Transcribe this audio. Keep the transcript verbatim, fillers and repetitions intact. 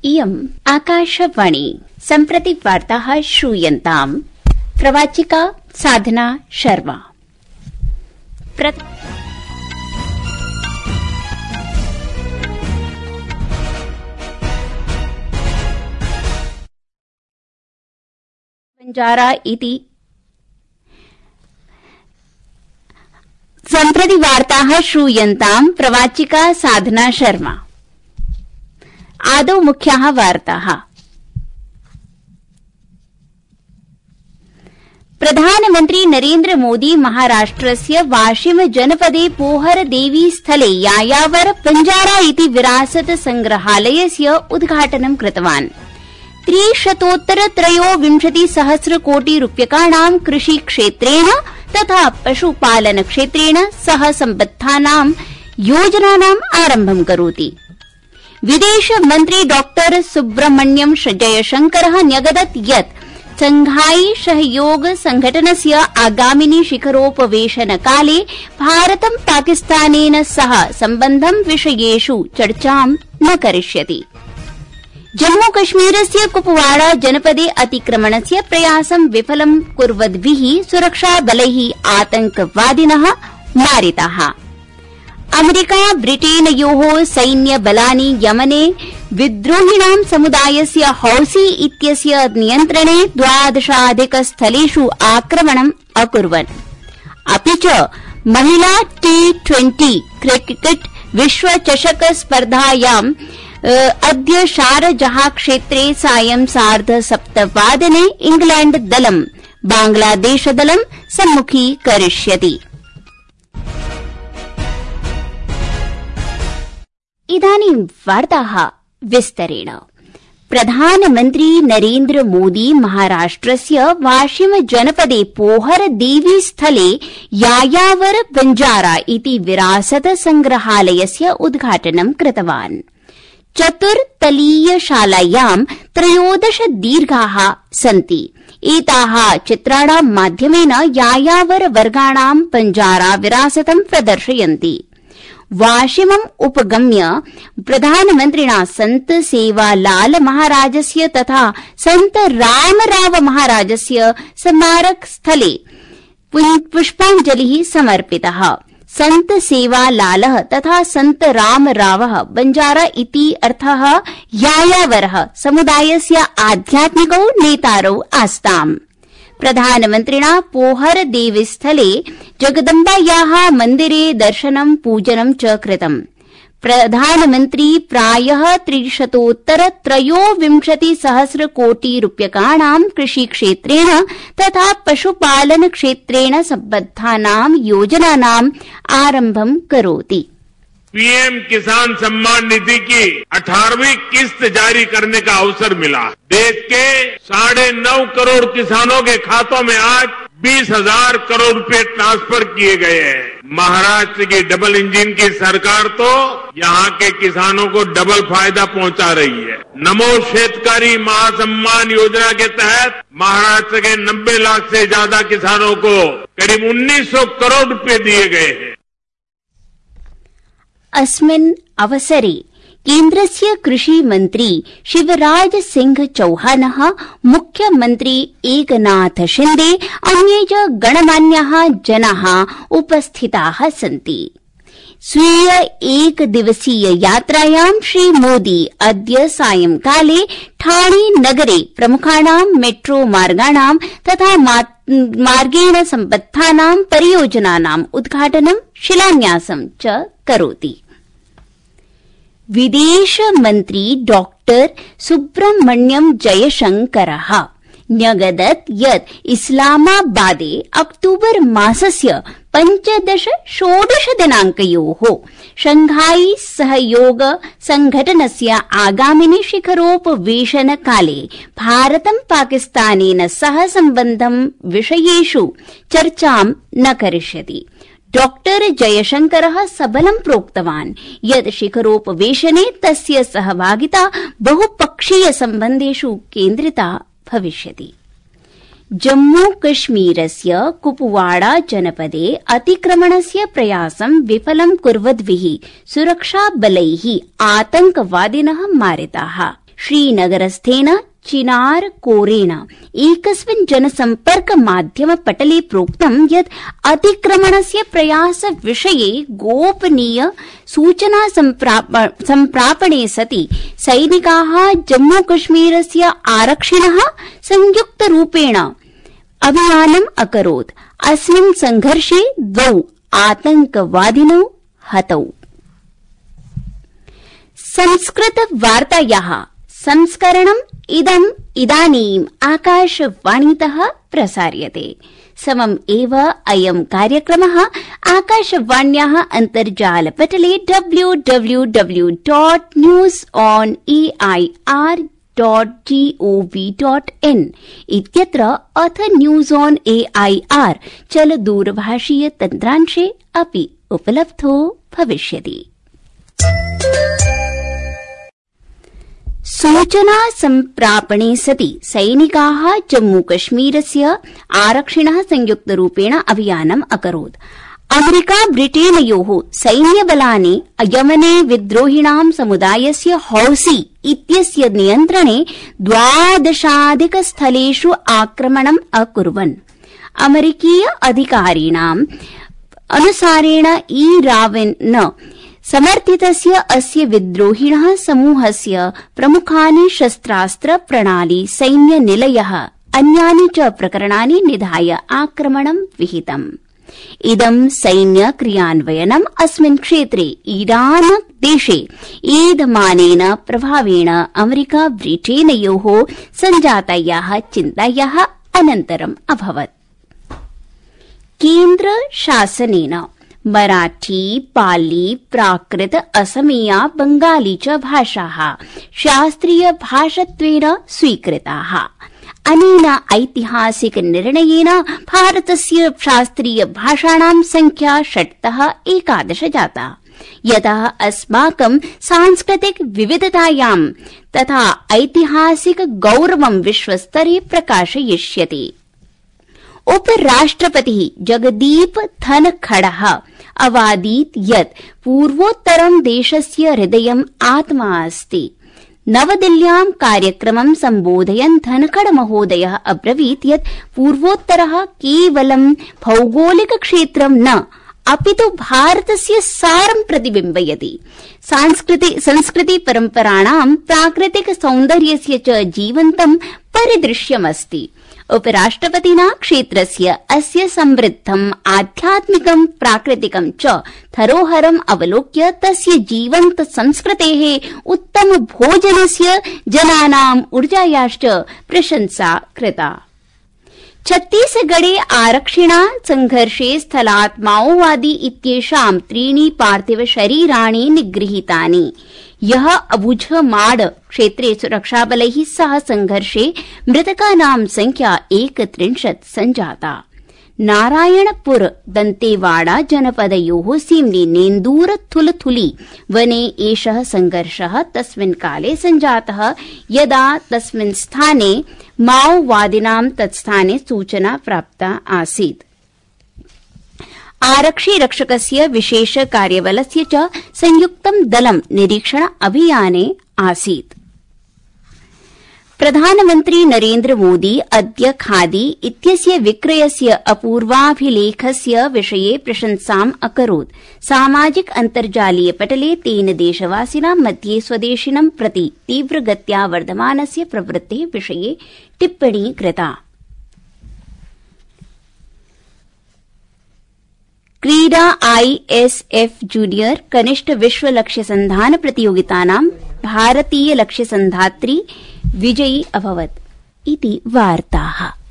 इयम् आकाशवाणी सम्प्रति वार्ताः श्रूयन्ताम्। प्रवाचिका साधना शर्मा। बंजारा इति सम्प्रति वार्ताः श्रूयन्ताम्। प्रवाचिका साधना शर्मा। आदौ मुख्याः वार्ताः। प्रधानमन्त्री नरेन्द्र मोदी महाराष्ट्रस्य वाशिम जनपदे पोहर देवी स्थले यायावर बंजारा इति विरासत संग्रहालयस्य उद्घाटनं कृतवान्। त्रिशतोत्तर त्रयोविंशति सहस्र कोटि रूप्यकाणां कृषि क्षेत्रेण तथा पशुपालन क्षेत्रेण सह सम्बद्धानां योजनानाम् आरम्भं करोति। विदेश मन्त्री डॉक्टर सुब्रह्मण्यम जयशंकरः न्यगदत् यत् शंघाई सहयोग संघटनस्य आगामिनि शिखरोपवेशनकाले भारतं पाकिस्तानेन सह सम्बद्धं विषयेषु चर्चां न करिष्यति। जम्मू कश्मीरस्य कुपवाड़ा जनपदे अतिक्रमणस्य प्रयासं विफलं कुर्वद्भिः सुरक्षाबलैः आतंकवादिनः मारिताः। अमेरिका ब्रिटेनयोः सैन्यबलानि यमने विद्रोहिणां समुदायस्य हौसी इत्यस्य नियन्त्रणे द्वादशाधिक स्थलेषु आक्रमणम् अकुर्वन्। अपि च महिला टी ट्वेंटी क्रिकेट विश्वचषक स्पर्धायाम् अद्य शारजहा क्षेत्रे सायं सार्ध सप्तवादने इंग्लैंड दलं बांग्लादेश दलं सम्मुखीकरिष्यति। इदानीं वार्ताः विस्तरेण। प्रधानमन्त्री नरेन्द्र मोदी महाराष्ट्रस्य वाशिम जनपदे पोहर देवी स्थले यायावर बंजारा इति विरासत संग्रहालयस्य उद्घाटनं कृतवान्। चतुर्तलीय शालायां त्रयोदश दीर्घाः सन्ति। एताः चित्राणां माध्यमेन यायावर वर्गाणां बंजारा विरासतं प्रदर्शयन्ति। वाशिमम् उपगम्य प्रधानमन्त्रिणा सन्त सेवालाल महाराजस्य तथा सन्त रामराव महाराजस्य स्मारक स्थले पुष्पाञ्जलिः समर्पितः। सन्त सेवालालः तथा सन्त रामरावः बंजारा इति अर्थः यायावरः समुदायस्य आध्यात्मिकौ नेतारौ आस्ताम्। प्रधानमन्त्रिणा पोहर देवीस्थले जगदम्बायाः मन्दिरे दर्शनं पूजनं च कृतम्। प्रधानमन्त्री प्रायः त्रिशतोत्तर त्रयोविंशति सहस्र कोटि रूप्यकाणां कृषिक्षेत्रेण तथा पशुपालन क्षेत्रेण सम्बद्धानां योजनानाम् आरम्भं करोति। पीएम किसान सम्मान निधि की अठारहवीं किस्त जारी करने का अवसर मिला। देश के साढ़े नौ करोड़ किसानों के खातों में आज बीस हजार करोड़ रुपए ट्रांसफर किए गए हैं। महाराष्ट्र की डबल इंजन की सरकार तो यहाँ के किसानों को डबल फायदा पहुंचा रही है। नमो शेतकारी महासम्मान योजना के तहत महाराष्ट्र के नब्बे लाख से ज्यादा किसानों को करीब उन्नीस सौ करोड़ रुपए दिए गए हैं। अस्मिन् अवसरे केन्द्रस्य कृषि मन्त्री शिवराज सिंह चौहानः, मुख्यमन्त्री एकनाथ शिंदे, अन्ये च गणमान्याः जनाः उपस्थिताः सन्ति। स्वीय एकदिवसीय यात्रायां श्री मोदी अद्य सायंकाले ठाणे नगरे प्रमुखाणां मेट्रो मार्गाणां तथा मार्गेण सम्बद्धानां परियोजनानां उद्घाटनं शिलान्यासं च करोति। विदेश मन्त्री डॉक्टर सुब्रह्मण्यम जयशंकरः न्यगदत् यत् इस्लामाबादे अक्टूबर मासस्य पञ्चदश षोडश दिनाङ्कयोः शंघाई सहयोग संघटनस्य आगामिनि शिखरोपवेशनकाले भारतं पाकिस्तानेन सह सम्बद्धं विषयेषु चर्चां न करिष्यति। डॉक्टर जयशंकरः सबलं प्रोक्तवान् यत् शिखरोपवेशने तस्य सहभागिता बहुपक्षीय सम्बन्धेषु केन्द्रिता भविष्यति। जम्मू कश्मीरस्य कुपवाड़ा जनपदे अतिक्रमणस्य प्रयासं विफलं कुर्वद्भिः सुरक्षाबलैः आतंकवादिनः मारिताः। श्रीनगरस्थेन चिनार कोरेण एकस्मिन् जनसम्पर्क माध्यम पटले प्रोक्तं यत् अतिक्रमणस्य प्रयास विषये गोपनीय सूचना सम्प्रापणे सति सैनिकाः जम्मूकश्मीरस्य आरक्षिणः संयुक्तरूपेण अभियानम् अकरोत्। अस्मिन् संघर्षे द्वौ आतंकवादिनौ हतौ। संस्कृत वार्तायाः संस्करणम् इदम् इदानीम् आकाशवाणीतः प्रसार्यते। समम् एव अयम् कार्यक्रमः आकाशवाण्याः अन्तर्जालपटले W W W dot news on A I R dot G O V dot in इत्यत्र अथ news on A I R चलदूरभाषीय तन्त्रांशे अपि उपलब्धो भविष्यति। सूचना सम्प्रापणे सति सैनिकाः जम्मूकश्मीरस्य आरक्षिणः संयुक्तरूपेण अभियानम् अकरोत्। अमेरिका ब्रिटेनयोः सैन्यबलानि यमने विद्रोहिणां समुदायस्य हौसी इत्यस्य नियन्त्रणे द्वादशाधिक स्थलेषु आक्रमणम् अकुर्वन्। अमेरिकीय अधिकारिणाम् अनुसारेण ईरावेन समर्थितस्य अस्य विद्रोहिणः समूहस्य प्रमुखानि शस्त्रास्त्र प्रणाली सैन्यनिलयः अन्यानि च प्रकरणानि निधाय आक्रमणं विहितम्। इदं सैन्य क्रियान्वयनम् अस्मिन् क्षेत्रे ईरान देशे एधमानेन प्रभावेण अमेरिका ब्रिटेनयोः सञ्जातायाः चिन्तायाः अनन्तरम् अभवत्। केन्द्र शासनेन मराठी, पाली, प्राकृत, असमीया, बंगाली च भाषाः शास्त्रीय भाषत्वेन स्वीकृताः। अनेन ऐतिहासिक निर्णयेन भारतस्य शास्त्रीय भाषाणां संख्या षट्तः एकादश जाता, यतः अस्माकं सांस्कृतिक विविधतायां तथा ऐतिहासिक गौरवं विश्वस्तरे प्रकाशयिष्यति। उपराष्ट्रपतिः जगदीप धनखडः अवादीत् यत् पूर्वोत्तरं देशस्य हृदयम् आत्मा अस्ति। नवदिल्ल्यां कार्यक्रमं सम्बोधयन् धनखड महोदयः अब्रवीत् यत् पूर्वोत्तरः केवलं भौगोलिक क्षेत्रं न अपितु भारतस्य सारं प्रतिबिम्बयति। सांस्कृतिक संस्कृति परम्पराणां प्राकृतिक सौन्दर्यस्य च जीवन्तं परिदृश्यमस्ति। उपराष्ट्रपतिना क्षेत्रस्य अस्य समृद्धम् आध्यात्मिकं प्राकृतिकं च धरोहरम् अवलोक्य तस्य जीवन्त संस्कृतेः उत्तम भोजनस्य जनानाम् ऊर्जायाश्च प्रशंसा कृता। छत्तीसगढ़े आरक्षिणा संघर्षे स्थलात् माओवादी इत्येषां त्रीणि पार्थिव शरीराणि निगृहीतानि। यः अबुझमाड़ क्षेत्रे सुरक्षाबलैः सह संघर्षे मृतकानां संख्या एकत्रिंशत् सञ्जाता। नारायणपुर दन्तेवाड़ा जनपदयोः सीम्नि नेन्दूर थुलथुली वने एषः संघर्षः तस्मिन् काले सञ्जातः यदा तस्मिन् स्थाने माओवादिनां तत्स्थाने सूचना प्राप्ता आसीत्। आरक्षि रक्षकस्य विशेष कार्यबलस्य च संयुक्तं दलं निरीक्षण अभियाने आसीत्। प्रधानमन्त्री नरेन्द्र मोदी अद्य खादी इत्यस्य विक्रयस्य अपूर्वाभिलेखस्य विषये प्रशंसाम् अकरोत्। सामाजिक अन्तर्जालीय पटले तेन देशवासिनां मध्ये स्वदेशिनं प्रति तीव्रगत्या वर्धमानस्य प्रवृत्तेः विषये टिप्पणी कृता। क्रीडा आईएसएफ जूनियर कनिष्ठ विश्व लक्ष्य संधान प्रतियोगितानां भारतीय लक्ष्य संधात्री विजयी अभवत् इति वार्ताः।